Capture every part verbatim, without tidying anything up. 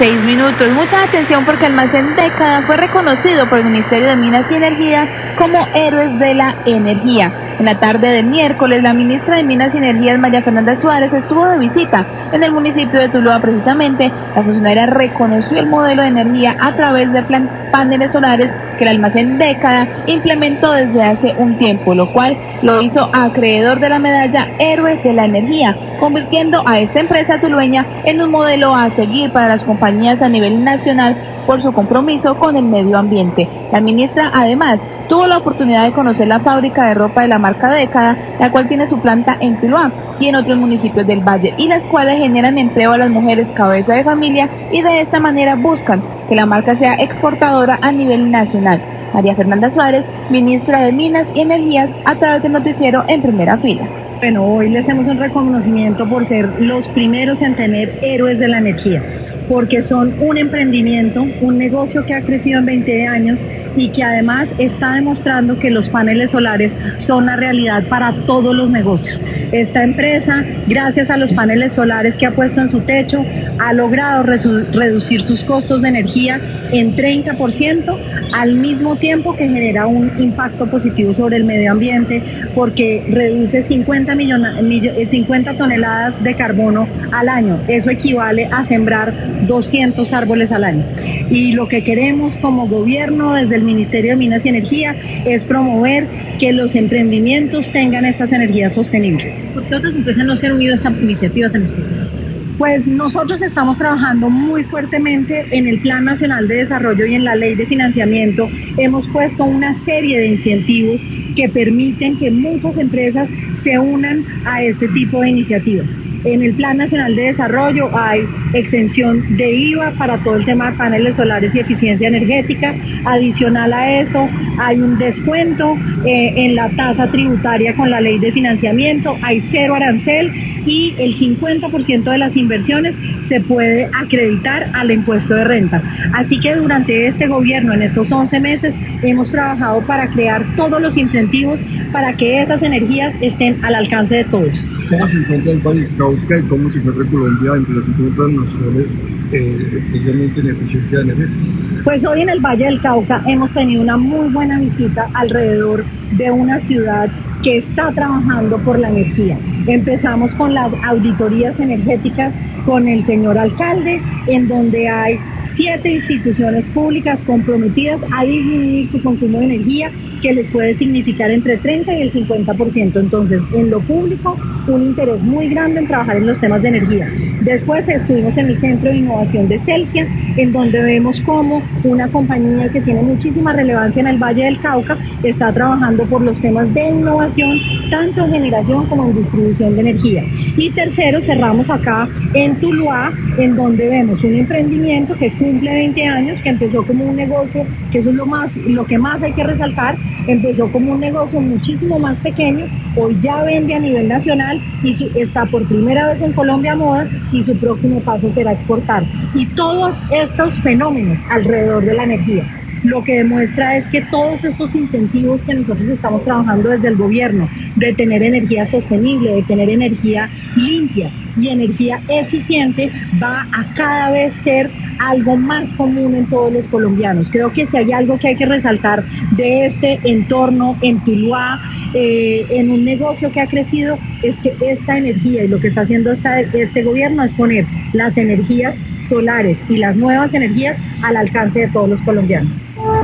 Seis minutos. Mucha atención porque Almacén Década fue reconocido por el Ministerio de Minas y Energía como héroes de la energía. En la tarde del miércoles, la ministra de Minas y Energía, María Fernanda Suárez, estuvo de visita en el municipio de Tuluá. Precisamente, la funcionaria reconoció el modelo de energía a través de plan paneles solares que el Almacén Década implementó desde hace un tiempo, lo cual lo hizo acreedor de la medalla Héroes de la Energía, convirtiendo a esta empresa tulueña en un modelo a seguir para las compañías a nivel nacional por su compromiso con el medio ambiente. La ministra, además, tuvo la oportunidad de conocer la fábrica de ropa de la marca Década, la cual tiene su planta en Tuluá y en otros municipios del Valle, y las cuales generan empleo a las mujeres cabeza de familia y de esta manera buscan que la marca sea exportadora a nivel nacional. María Fernanda Suárez, ministra de Minas y Energías, a través del noticiero En Primera Fila. Bueno, hoy les hacemos un reconocimiento por ser los primeros en tener héroes de la energía, porque son un emprendimiento, un negocio que ha crecido en veinte años y que además está demostrando que los paneles solares son la realidad para todos los negocios. Esta empresa, gracias a los paneles solares que ha puesto en su techo, ha logrado reducir sus costos de energía en treinta por ciento, al mismo tiempo que genera un impacto positivo sobre el medio ambiente, porque reduce cincuenta, millona, cincuenta toneladas de carbono al año. Eso equivale a sembrar doscientos árboles al año. Y lo que queremos como gobierno desde el Ministerio de Minas y Energía es promover que los emprendimientos tengan estas energías sostenibles. ¿Por qué otras empresas no se han unido a estas iniciativas en ustedes? Pues nosotros estamos trabajando muy fuertemente en el Plan Nacional de Desarrollo y en la Ley de Financiamiento. Hemos puesto una serie de incentivos que permiten que muchas empresas se unan a este tipo de iniciativas. En el Plan Nacional de Desarrollo hay exención de I V A para todo el tema de paneles solares y eficiencia energética. Adicional a eso, hay un descuento eh, en la tasa tributaria con la ley de financiamiento, hay cero arancel y el cincuenta por ciento de las inversiones se puede acreditar al impuesto de renta. Así que durante este gobierno, en estos once meses, hemos trabajado para crear todos los incentivos para que esas energías estén al alcance de todos. ¿Cómo se encuentra el Valle del Cauca y cómo se encuentra Colombia entre las cincuenta naciones, eh, especialmente en eficiencia energética? Pues hoy en el Valle del Cauca hemos tenido una muy buena visita alrededor de una ciudad que está trabajando por la energía. Empezamos con las auditorías energéticas con el señor alcalde, en donde hay siete instituciones públicas comprometidas a disminuir su consumo de energía, que les puede significar entre treinta y el cincuenta por ciento. Entonces, en lo público, un interés muy grande en trabajar en los temas de energía. Después estuvimos en el Centro de Innovación de Celsia, en donde vemos cómo una compañía que tiene muchísima relevancia en el Valle del Cauca está trabajando por los temas de innovación, tanto en generación como en distribución de energía. Y tercero, cerramos acá en Tuluá, en donde vemos un emprendimiento que cumple veinte años, que empezó como un negocio, que eso es lo más, lo que más hay que resaltar, empezó como un negocio muchísimo más pequeño, hoy ya vende a nivel nacional y su, está por primera vez en Colombia Moda y su próximo paso será exportar. Y todos estos fenómenos alrededor de la energía, lo que demuestra es que todos estos incentivos que nosotros estamos trabajando desde el gobierno, de tener energía sostenible, de tener energía limpia y energía eficiente, va a cada vez ser algo más común en todos los colombianos. Creo que si hay algo que hay que resaltar de este entorno en Tuluá, eh, en un negocio que ha crecido, es que esta energía y lo que está haciendo esta, este gobierno es poner las energías solares y las nuevas energías al alcance de todos los colombianos.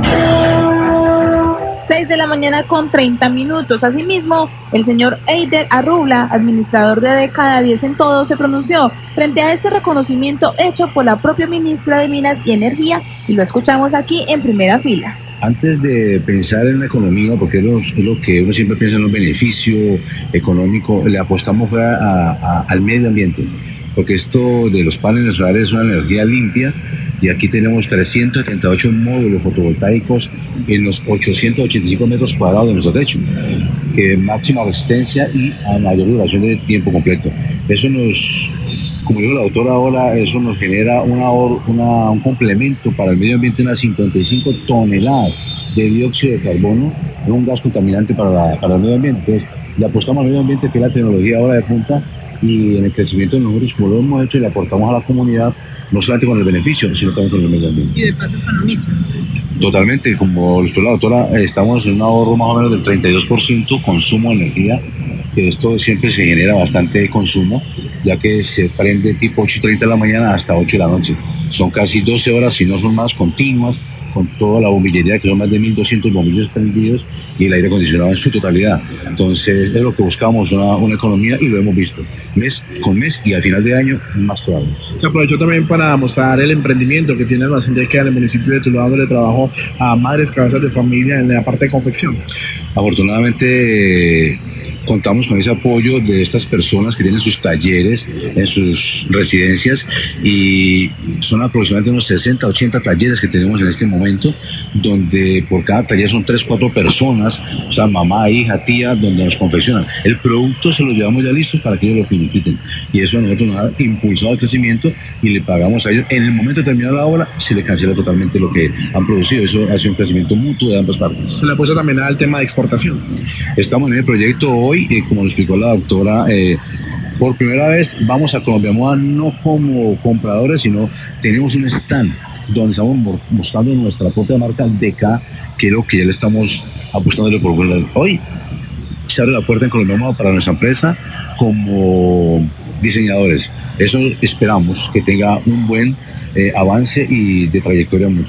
seis de la mañana con treinta minutos. Asimismo, el señor Eider Arrubla, administrador de Década diez en todo, se pronunció frente a este reconocimiento hecho por la propia ministra de Minas y Energía, y lo escuchamos aquí en Primera Fila. Antes de pensar en la economía, porque es lo, es lo que uno siempre piensa en los beneficios económicos, le apostamos a, a, al medio ambiente, porque esto de los paneles solares es una energía limpia, y aquí tenemos trescientos setenta y ocho módulos fotovoltaicos en los ochocientos ochenta y cinco metros cuadrados de nuestro techo, que máxima resistencia y a mayor duración de tiempo completo. Eso nos, como dijo la autora ahora, eso nos genera una, una, un complemento para el medio ambiente, unas cincuenta y cinco toneladas de dióxido de carbono, un gas contaminante para, la, para el medio ambiente. Entonces, le apostamos al medio ambiente, que es la tecnología ahora de punta, y en el crecimiento de nosotros, como lo hemos hecho, y le aportamos a la comunidad, no solamente con el beneficio, sino también con el medio ambiente. Y de paso económico. Totalmente, como lo explicó la doctora, estamos en un ahorro más o menos del treinta y dos por ciento consumo de energía, que esto siempre se genera bastante consumo, ya que se prende tipo ocho y treinta de la mañana hasta ocho de la noche. Son casi doce horas, si no son más, continuas, con toda la bomillería, que son más de mil doscientos bombillos prendidos, y el aire acondicionado en su totalidad. Entonces, es lo que buscamos, una, una economía, y lo hemos visto, mes con mes, y al final de año, más todavía. Se aprovechó también para mostrar el emprendimiento que tiene la Sendeca en el municipio de Tuluá, donde le trabajó a madres cabezas de familia en la parte de confección. Afortunadamente, eh, contamos con ese apoyo de estas personas que tienen sus talleres en sus residencias, y son aproximadamente unos sesenta, ochenta talleres que tenemos en este momento, donde por cada taller son tres, cuatro personas, o sea, mamá, hija, tía, donde nos confeccionan. El producto se lo llevamos ya listo para que ellos lo finiquiten, y eso a nosotros nos ha impulsado el crecimiento, y le pagamos a ellos. En el momento de terminar la obra, se le cancela totalmente lo que han producido. Eso hace un crecimiento mutuo de ambas partes. Se le apuesta también al tema de exportación. Estamos en el proyecto hoy, eh, como lo explicó la doctora, eh, por primera vez vamos a Colombia Moda no como compradores, sino tenemos un stand donde estamos mostrando nuestra propia marca D K, que es lo que ya le estamos apostándole por vuelo. Hoy se abre la puerta en Colombia Moda para nuestra empresa como diseñadores. Eso esperamos que tenga un buen eh, avance y de trayectoria mutua.